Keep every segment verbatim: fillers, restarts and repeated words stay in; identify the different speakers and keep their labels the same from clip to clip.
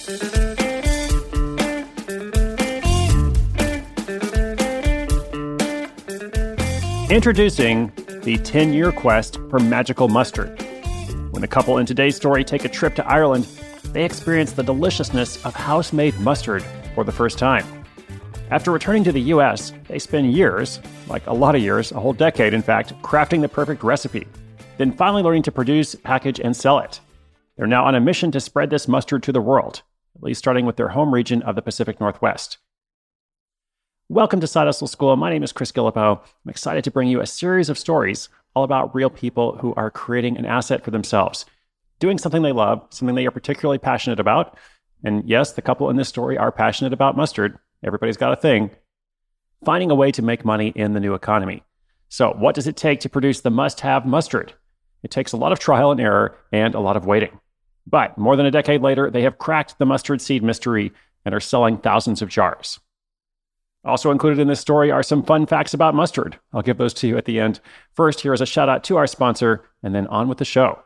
Speaker 1: Introducing the ten-year quest for magical mustard. When the couple in today's story take a trip to Ireland, they experience the deliciousness of house-made mustard for the first time. After returning to the U S, they spend years, like a lot of years, a whole decade in fact, crafting the perfect recipe, then finally learning to produce, package, and sell it. They're now on a mission to spread this mustard to the world, at least starting with their home region of the Pacific Northwest. Welcome to Side Hustle School. My name is Chris Guillebeau. I'm excited to bring you a series of stories all about real people who are creating an asset for themselves, doing something they love, something they are particularly passionate about. And yes, the couple in this story are passionate about mustard. Everybody's got a thing. Finding a way to make money in the new economy. So what does it take to produce the must-have mustard? It takes a lot of trial and error and a lot of waiting. But more than a decade later, they have cracked the mustard seed mystery and are selling thousands of jars. Also included in this story are some fun facts about mustard. I'll give those to you at the end. First, here is a shout out to our sponsor, and then on with the show.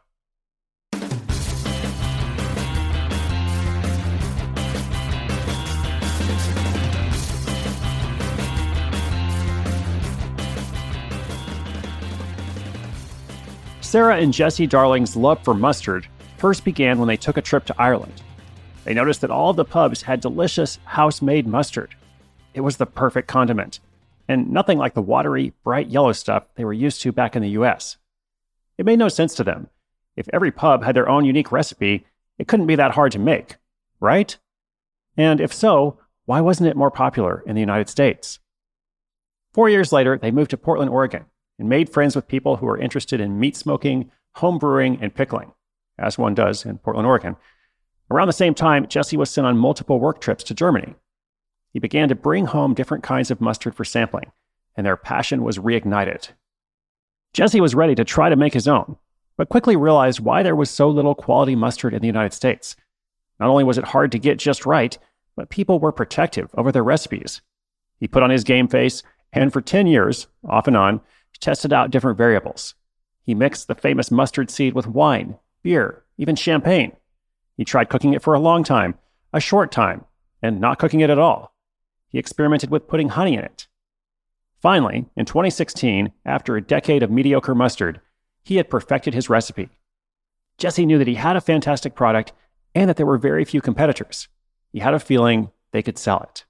Speaker 1: Sarah and Jesse Darling's love for mustard first began when they took a trip to Ireland. They noticed that all of the pubs had delicious house-made mustard. It was the perfect condiment, and nothing like the watery, bright yellow stuff they were used to back in the U S. It made no sense to them. If every pub had their own unique recipe, it couldn't be that hard to make, right? And if so, why wasn't it more popular in the United States? Four years later, they moved to Portland, Oregon, and made friends with people who were interested in meat smoking, home brewing, and pickling, as one does in Portland, Oregon. Around the same time, Jesse was sent on multiple work trips to Germany. He began to bring home different kinds of mustard for sampling, and their passion was reignited. Jesse was ready to try to make his own, but quickly realized why there was so little quality mustard in the United States. Not only was it hard to get just right, but people were protective over their recipes. He put on his game face, and for ten years, off and on, tested out different variables. He mixed the famous mustard seed with wine, beer, even champagne. He tried cooking it for a long time, a short time, and not cooking it at all. He experimented with putting honey in it. Finally, in twenty sixteen, after a decade of mediocre mustard, he had perfected his recipe. Jesse knew that he had a fantastic product and that there were very few competitors. He had a feeling they could sell it.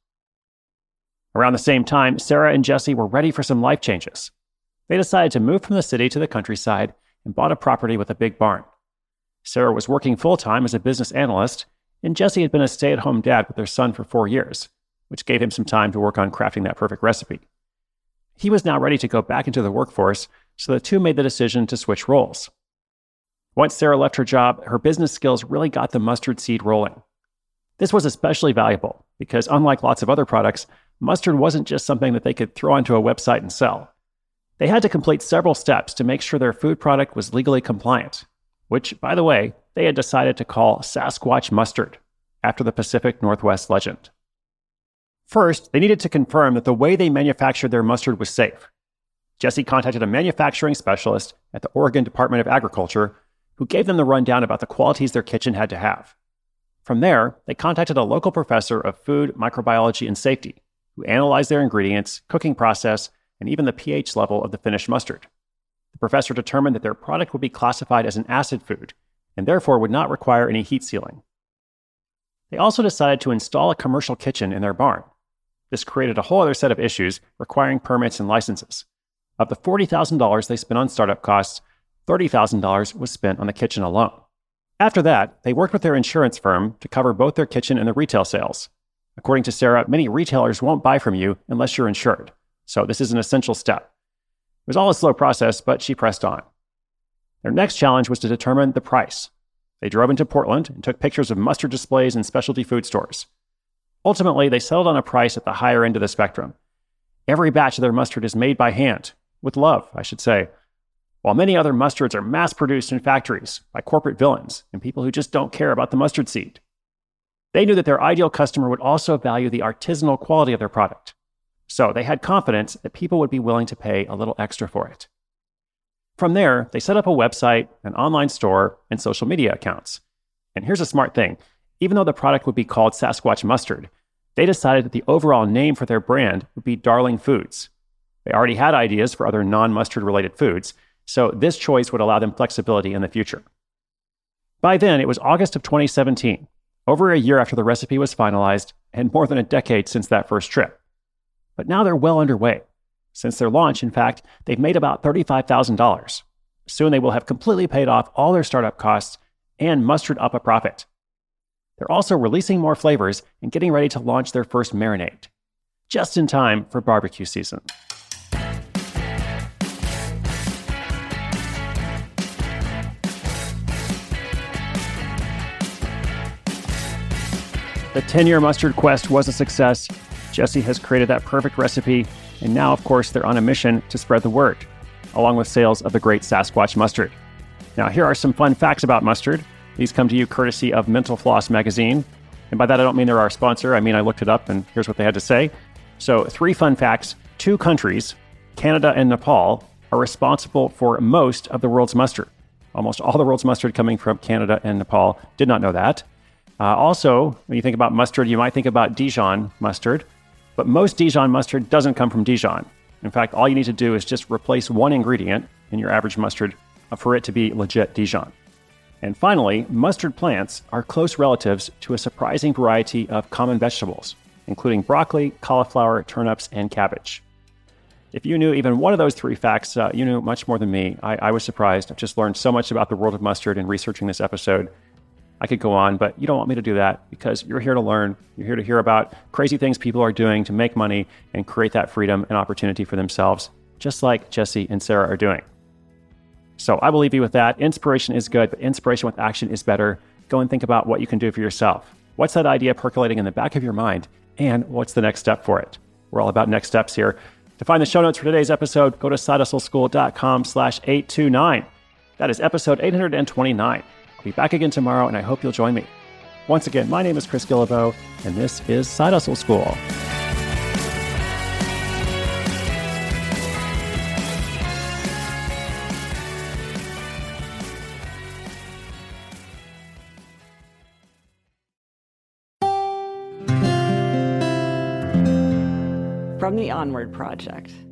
Speaker 1: Around the same time, Sarah and Jesse were ready for some life changes. They decided to move from the city to the countryside and bought a property with a big barn. Sarah was working full-time as a business analyst, and Jesse had been a stay-at-home dad with their son for four years, which gave him some time to work on crafting that perfect recipe. He was now ready to go back into the workforce, so the two made the decision to switch roles. Once Sarah left her job, her business skills really got the mustard seed rolling. This was especially valuable because, unlike lots of other products, mustard wasn't just something that they could throw onto a website and sell. They had to complete several steps to make sure their food product was legally compliant, which, by the way, they had decided to call Sasquatch mustard, after the Pacific Northwest legend. First, they needed to confirm that the way they manufactured their mustard was safe. Jesse contacted a manufacturing specialist at the Oregon Department of Agriculture who gave them the rundown about the qualities their kitchen had to have. From there, they contacted a local professor of food, microbiology, and safety who analyzed their ingredients, cooking process, and even the pH level of the finished mustard. The professor determined that their product would be classified as an acid food and therefore would not require any heat sealing. They also decided to install a commercial kitchen in their barn. This created a whole other set of issues requiring permits and licenses. Of the forty thousand dollars they spent on startup costs, thirty thousand dollars was spent on the kitchen alone. After that, they worked with their insurance firm to cover both their kitchen and the retail sales. According to Sarah, many retailers won't buy from you unless you're insured, so this is an essential step. It was all a slow process, but she pressed on. Their next challenge was to determine the price. They drove into Portland and took pictures of mustard displays in specialty food stores. Ultimately, they settled on a price at the higher end of the spectrum. Every batch of their mustard is made by hand, with love, I should say, while many other mustards are mass-produced in factories by corporate villains and people who just don't care about the mustard seed. They knew that their ideal customer would also value the artisanal quality of their product. So they had confidence that people would be willing to pay a little extra for it. From there, they set up a website, an online store, and social media accounts. And here's a smart thing. Even though the product would be called Sasquatch Mustard, they decided that the overall name for their brand would be Darling Foods. They already had ideas for other non-mustard related foods, so this choice would allow them flexibility in the future. By then, it was August of twenty seventeen, over a year after the recipe was finalized, and more than a decade since that first trip. But now they're well underway. Since their launch, in fact, they've made about thirty-five thousand dollars. Soon they will have completely paid off all their startup costs and mustered up a profit. They're also releasing more flavors and getting ready to launch their first marinade, just in time for barbecue season. The ten-year mustard quest was a success. Jesse has created that perfect recipe, and now, of course, they're on a mission to spread the word, along with sales of the great Sasquatch mustard. Now, here are some fun facts about mustard. These come to you courtesy of Mental Floss magazine. And by that, I don't mean they're our sponsor. I mean, I looked it up, and here's what they had to say. So, three fun facts. Two countries, Canada and Nepal, are responsible for most of the world's mustard. Almost all the world's mustard coming from Canada and Nepal. Did not know that. Uh, also, when you think about mustard, you might think about Dijon mustard, but most Dijon mustard doesn't come from Dijon. In fact, all you need to do is just replace one ingredient in your average mustard for it to be legit Dijon. And finally, mustard plants are close relatives to a surprising variety of common vegetables, including broccoli, cauliflower, turnips, and cabbage. If you knew even one of those three facts, uh, you knew much more than me. I, I was surprised. I've just learned so much about the world of mustard in researching this episode. I could go on, but you don't want me to do that because you're here to learn. You're here to hear about crazy things people are doing to make money and create that freedom and opportunity for themselves, just like Jesse and Sarah are doing. So I will leave you with that. Inspiration is good, but inspiration with action is better. Go and think about what you can do for yourself. What's that idea percolating in the back of your mind? And what's the next step for it? We're all about next steps here. To find the show notes for today's episode, go to sidehustleschool.com slash 829. That is episode eight hundred twenty-nine. I'll be back again tomorrow, and I hope you'll join me. Once again, my name is Chris Guillebeau, and this is Side Hustle School.
Speaker 2: From the Onward Project.